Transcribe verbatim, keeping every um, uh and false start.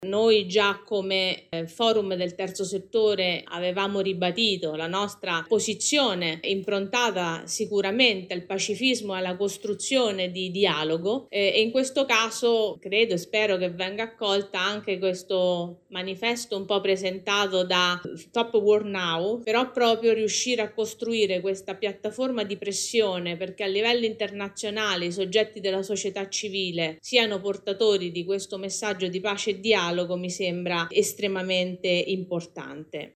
Noi già come eh, forum del terzo settore avevamo ribadito la nostra posizione improntata sicuramente al pacifismo e alla costruzione di dialogo eh, e in questo caso credo e spero che venga accolta anche questo manifesto un po' presentato da Stop War Now, però proprio riuscire a costruire questa piattaforma di pressione perché a livello internazionale i soggetti della società civile siano portatori di questo messaggio di pace e dialogo mi sembra estremamente importante.